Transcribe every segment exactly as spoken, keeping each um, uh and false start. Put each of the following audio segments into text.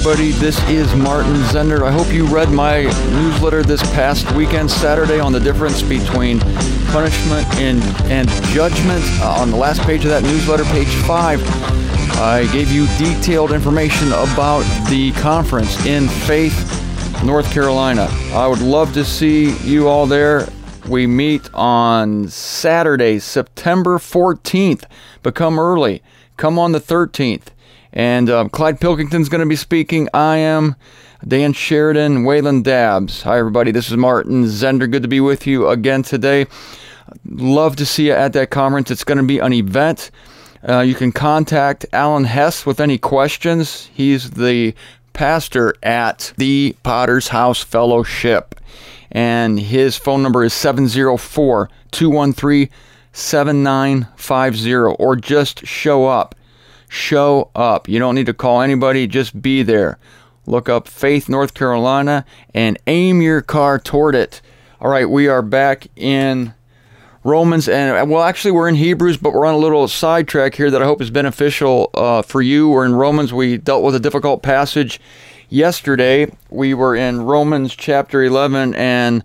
everybody. This is Martin Zender. I hope you read my newsletter this past weekend, Saturday, on the difference between punishment and, and judgment. Uh, on the last page of that newsletter, page five, I gave you detailed information about the conference in Faith, North Carolina. I would love to see you all there. We meet on Saturday, September fourteenth, but come early. Come on the thirteenth. And uh, Clyde Pilkington's going to be speaking. I am. Dan Sheridan, Waylon Dabbs. Hi, everybody. This is Martin Zender. Good to be with you again today. Love to see you at that conference. It's going to be an event. Uh, you can contact Alan Hess with any questions. He's the pastor at the Potter's House Fellowship. And his phone number is seven oh four, two one three, seven nine five zero. Or just show up. Show up. You don't need to call anybody. Just be there. Look up Faith, North Carolina, and aim your car toward it. All right, we are back in Romans, and well, actually, we're in Hebrews, but we're on a little sidetrack here that I hope is beneficial uh, for you. We're in Romans. We dealt with a difficult passage yesterday. We were in Romans chapter eleven and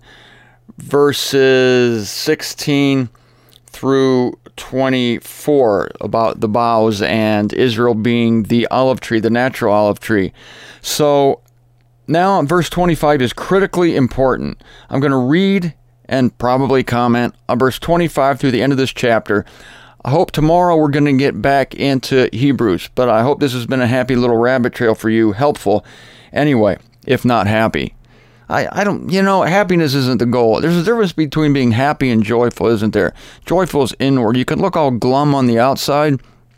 verses sixteen through twenty-four about the boughs and Israel being the olive tree, the natural olive tree. So now verse twenty-five is critically important. I'm going to read and probably comment on verse twenty-five through the end of this chapter. I hope tomorrow we're going to get back into Hebrews, but I hope this has been a happy little rabbit trail for you, helpful anyway, if not happy. I, I don't, you know, happiness isn't the goal. There's a difference between being happy and joyful, isn't there? Joyful is inward. You can look all glum on the outside.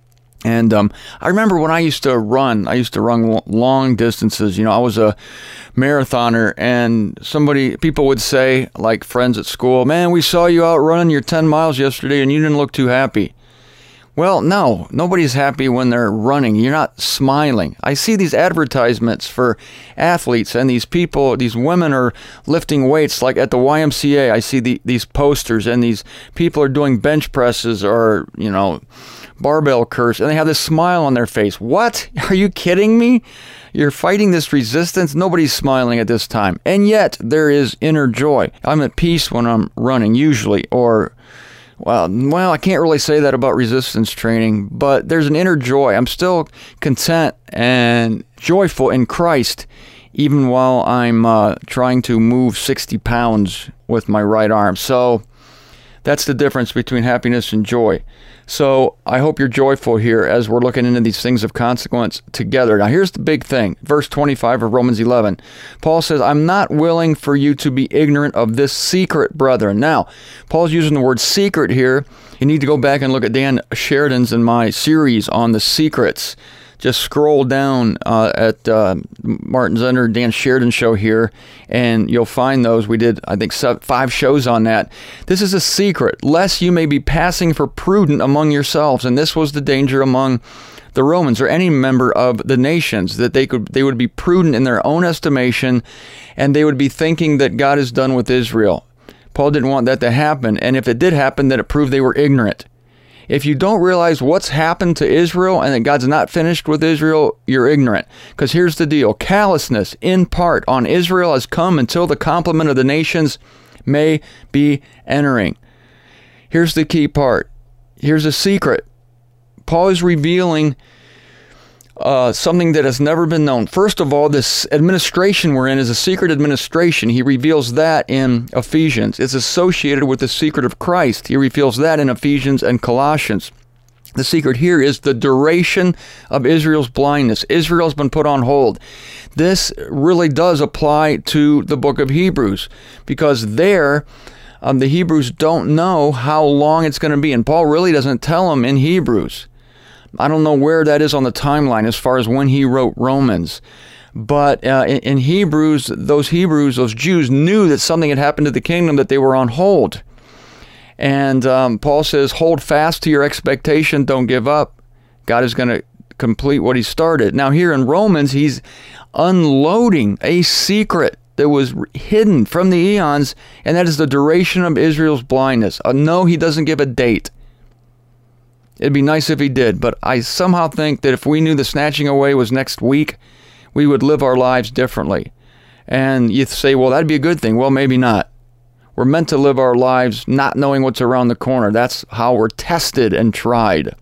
And um, I remember when I used to run, I used to run long distances. You know, I was a marathoner, and somebody, people would say, like friends at school, man, we saw you out running your ten miles yesterday and you didn't look too happy. Well, no, nobody's happy when they're running. You're not smiling. I see these advertisements for athletes, and these people, these women are lifting weights, like at the Y M C A. I see the, these posters, and these people are doing bench presses or, you know, barbell curls, and they have this smile on their face. What? Are you kidding me? You're fighting this resistance? Nobody's smiling at this time. And yet, there is inner joy. I'm at peace when I'm running, usually, or... Well, well, I can't really say that about resistance training, but there's an inner joy. I'm still content and joyful in Christ, even while I'm uh, trying to move sixty pounds with my right arm. So that's the difference between happiness and joy. So I hope you're joyful here as we're looking into these things of consequence together. Now, here's the big thing. Verse twenty-five of Romans eleven. Paul says, I'm not willing for you to be ignorant of this secret, brethren. Now, Paul's using the word secret here. You need to go back and look at Dan Sheridan's and my series on the secrets. Just scroll down uh, at uh, Martin Zender, Dan Sheridan show here, and you'll find those. We did, I think, seven, five shows on that. This is a secret, lest you may be passing for prudent among yourselves. And this was the danger among the Romans or any member of the nations, that they could they would be prudent in their own estimation, and they would be thinking that God is done with Israel. Paul didn't want that to happen, and if it did happen, then it proved they were ignorant. If you don't realize what's happened to Israel and that God's not finished with Israel, you're ignorant. Because here's the deal. Callousness, in part, on Israel has come until the complement of the nations may be entering. Here's the key part. Here's a secret. Paul is revealing uh, something that has never been known. First of all, this administration we're in is a secret administration. He reveals that in Ephesians. It's associated with the secret of Christ. He reveals that in Ephesians and Colossians. The secret here is the duration of Israel's blindness. Israel's been put on hold. This really does apply to the book of Hebrews, because there um, the Hebrews don't know how long it's going to be. And Paul really doesn't tell them in Hebrews. I don't know where that is on the timeline as far as when he wrote Romans. But uh, in, in Hebrews, those Hebrews, those Jews knew that something had happened to the kingdom, that they were on hold. And um, Paul says, hold fast to your expectation. Don't give up. God is going to complete what he started. Now here in Romans, he's unloading a secret that was hidden from the eons, and that is the duration of Israel's blindness. Uh, no, he doesn't give a date. It'd be nice if he did, but I somehow think that if we knew the snatching away was next week, we would live our lives differently. And you say, well, that'd be a good thing. Well, maybe not. We're meant to live our lives not knowing what's around the corner. That's how we're tested and tried.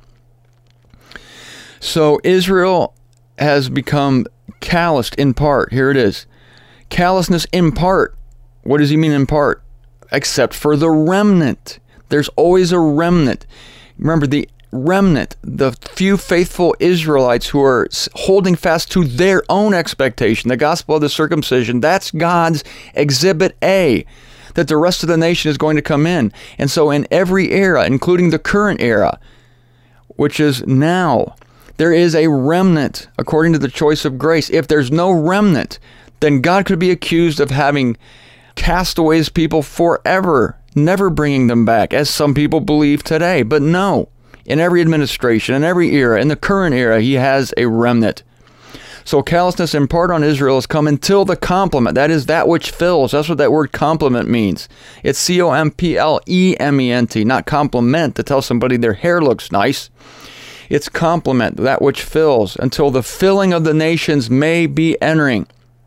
So Israel has become calloused in part. Here it is. Callousness in part. What does he mean in part? Except for the remnant. There's always a remnant. Remember, the remnant, the few faithful Israelites who are holding fast to their own expectation, the gospel of the circumcision, that's God's exhibit A, that the rest of the nation is going to come in. And so in every era, including the current era, which is now, there is a remnant according to the choice of grace. If there's no remnant, then God could be accused of having cast away his people forever, never bringing them back, as some people believe today. But no, in every administration, in every era, in the current era, he has a remnant. So callousness in part on Israel has come until the complement, that is, that which fills. That's what that word complement means. It's C O M P L E M E N T, not compliment to tell somebody their hair looks nice. It's complement, that which fills, until the filling of the nations may be entering.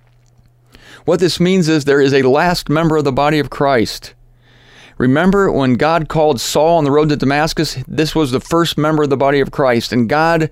What this means is there is a last member of the body of Christ. Remember when God called Saul on the road to Damascus? This was the first member of the body of Christ, and God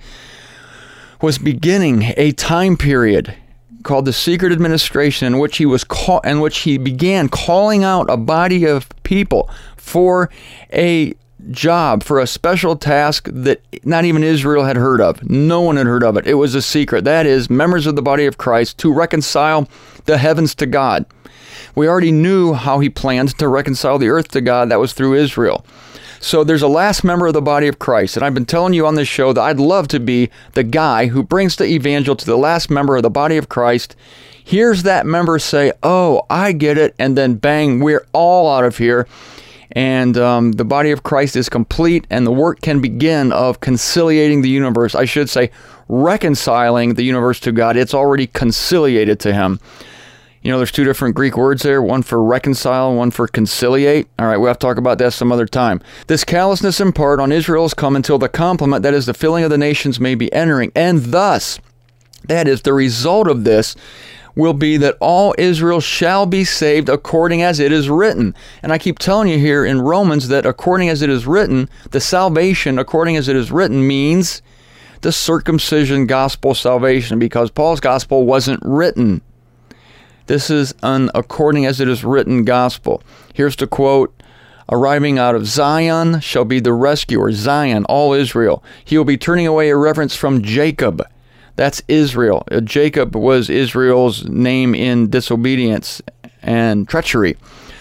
was beginning a time period called the secret administration, in which he was call, in which he began calling out a body of people for a job, for a special task that not even Israel had heard of. No one had heard of it. It was a secret. That is, members of the body of Christ to reconcile the heavens to God. We already knew how he planned to reconcile the earth to God. That was through Israel. So there's a last member of the body of Christ. And I've been telling you on this show that I'd love to be the guy who brings the evangel to the last member of the body of Christ, hears that member say, oh, I get it, and then bang, we're all out of here. And um, the body of Christ is complete, and the work can begin of conciliating the universe. I should say, reconciling the universe to God. It's already conciliated to him. You know, there's two different Greek words there, one for reconcile, one for conciliate. All right, we'll have to talk about that some other time. This callousness in part on Israel has come until the complement, that is, the filling of the nations, may be entering. And thus, that is, the result of this will be that all Israel shall be saved according as it is written. And I keep telling you here in Romans that according as it is written, the salvation according as it is written means the circumcision gospel salvation, because Paul's gospel wasn't written. This is an according as it is written gospel. Here's the quote, arriving out of Zion shall be the rescuer, Zion, all Israel. He will be turning away irreverence from Jacob. That's Israel. Jacob was Israel's name in disobedience and treachery.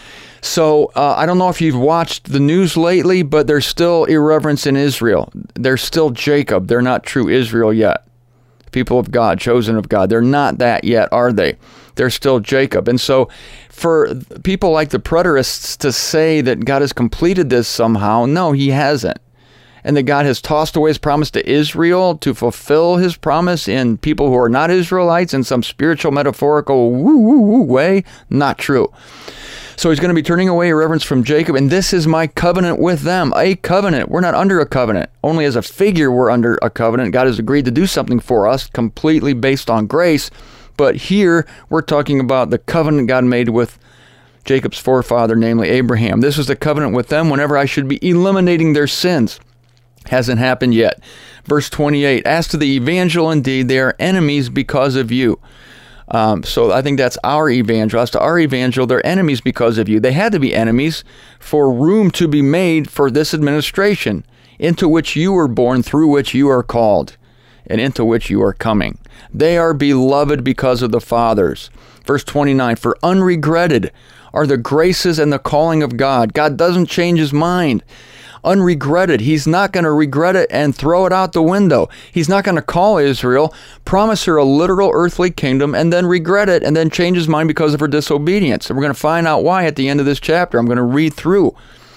So uh, I don't know if you've watched the news lately, but there's still irreverence in Israel. They're still Jacob. They're not true Israel yet. People of God, chosen of God. They're not that yet, are they? They're still Jacob. And so for people like the preterists to say that God has completed this somehow, no, he hasn't. And that God has tossed away his promise to Israel to fulfill his promise in people who are not Israelites in some spiritual, metaphorical woo, woo, woo way, not true. So he's going to be turning away irreverence from Jacob, and this is my covenant with them. A covenant. We're not under a covenant. Only as a figure we're under a covenant. God has agreed to do something for us completely based on grace. But here we're talking about the covenant God made with Jacob's forefather, namely Abraham. This is the covenant with them whenever I should be eliminating their sins. Hasn't happened yet. Verse twenty-eight, as to the evangel, indeed, they are enemies because of you. Um, so I think that's our evangel. As to our evangel, they're enemies because of you. They had to be enemies for room to be made for this administration, into which you were born, through which you are called, and into which you are coming. They are beloved because of the fathers. Verse twenty-nine, for unregretted are the graces and the calling of God. God doesn't change his mind. Unregretted. He's not going to regret it and throw it out the window. He's not going to call Israel, promise her a literal earthly kingdom, and then regret it and then change his mind because of her disobedience. And we're going to find out why at the end of this chapter. I'm going to read through.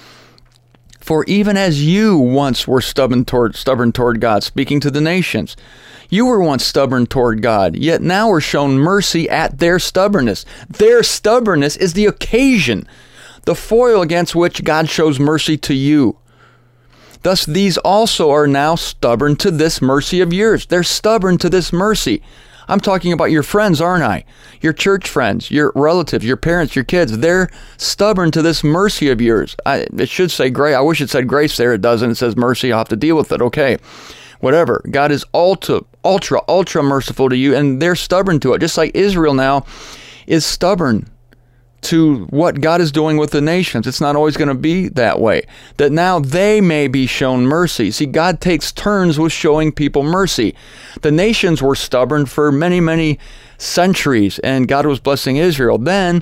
For even as you once were stubborn toward, stubborn toward God, speaking to the nations, you were once stubborn toward God, yet now are shown mercy at their stubbornness. Their stubbornness is the occasion, the foil against which God shows mercy to you. Thus these also are now stubborn to this mercy of yours. They're stubborn to this mercy. I'm talking about your friends, aren't I? Your church friends, your relatives, your parents, your kids. They're stubborn to this mercy of yours. I, it should say grace. I wish it said grace there. It doesn't. It says mercy. I'll have to deal with it. Okay. Whatever. God is ultra, ultra, ultra merciful to you, and they're stubborn to it. Just like Israel now is stubborn to what God is doing with the nations. It's not always going to be that way. That now they may be shown mercy. See, God takes turns with showing people mercy. The nations were stubborn for many, many centuries, and God was blessing Israel. Then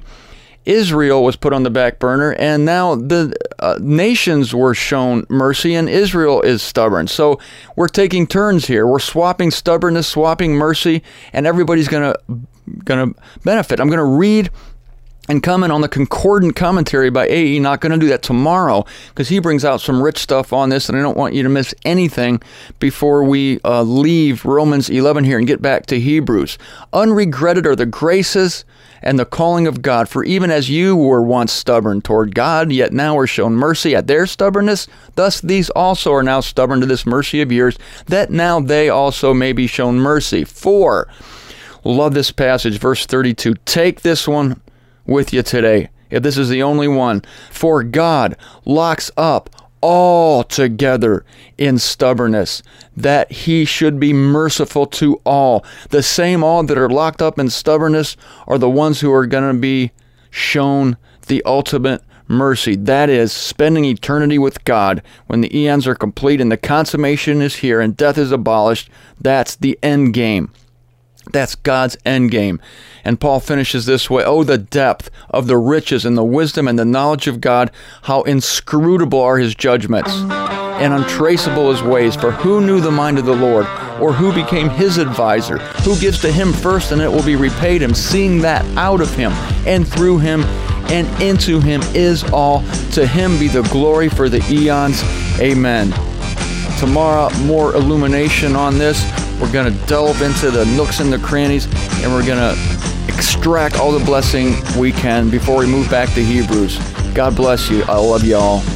Israel was put on the back burner, and now the uh, nations were shown mercy, and Israel is stubborn. So we're taking turns here. We're swapping stubbornness, swapping mercy, and everybody's going to going to benefit. I'm going to read and comment on the concordant commentary by A E. Not going to do that tomorrow because he brings out some rich stuff on this, and I don't want you to miss anything before we uh, leave Romans eleven here and get back to Hebrews. Unregretted are the graces and the calling of God, for even as you were once stubborn toward God, yet now are shown mercy at their stubbornness, thus these also are now stubborn to this mercy of yours, that now they also may be shown mercy. For, love this passage, verse thirty-two, take this one with you today, if this is the only one. For God locks up all together in stubbornness, that he should be merciful to all. The same all that are locked up in stubbornness are the ones who are going to be shown the ultimate mercy. That is, spending eternity with God when the eons are complete and the consummation is here and death is abolished. That's the end game. That's God's end game. And Paul finishes this way, oh, the depth of the riches and the wisdom and the knowledge of God, how inscrutable are his judgments and untraceable his ways. For who knew the mind of the Lord, or who became his advisor? Who gives to him first, and it will be repaid him, seeing that out of him and through him and into him is all. To him be the glory for the eons. Amen. Tomorrow, more illumination on this. We're going to delve into the nooks and the crannies, and we're going to extract all the blessing we can before we move back to Hebrews. God bless you. I love you all.